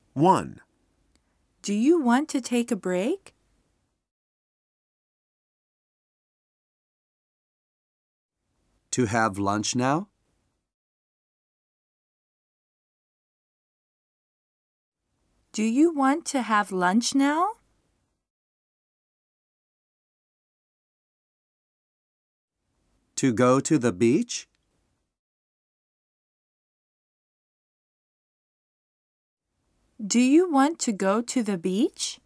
1. Do you want to take a break? To have lunch now? Do you want to have lunch now? To go to the beach? Do you want to go to the beach?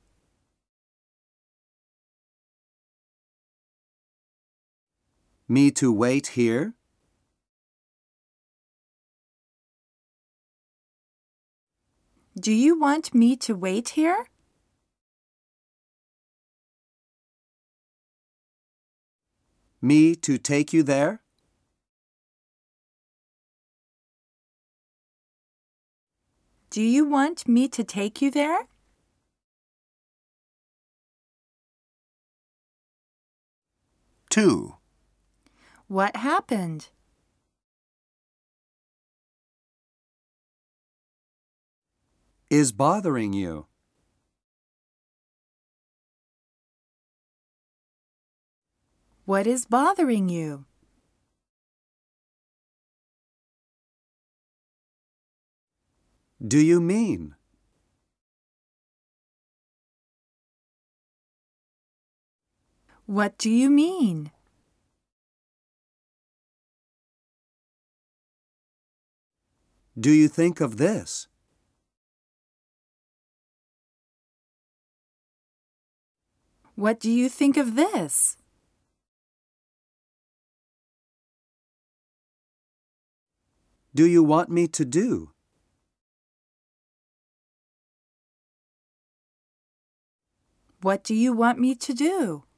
Me to wait here? Do you want me to wait here? Me to take you there? Do you want me to take you there? 2. What happened? Is bothering you? What is bothering you? Do you mean? What do you mean? Do you think of this? What do you think of this? Do you want me to do? What do you want me to do?